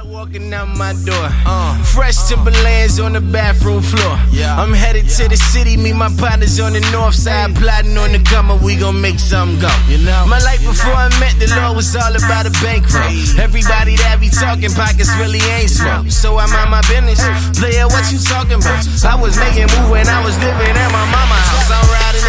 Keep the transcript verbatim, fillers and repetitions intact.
Walking out my door, uh, fresh Timberlands on the bathroom floor. Yeah. I'm headed yeah. to the city, me my partners on the north side, plotting on the gummer, we gon' make something go. You know, my life before I met the Lord was all about a bankroll. Everybody that be talking pockets really ain't small, so I mind my business. Player, what you talking about? I was making moves when I was living at my mama's house. I'm riding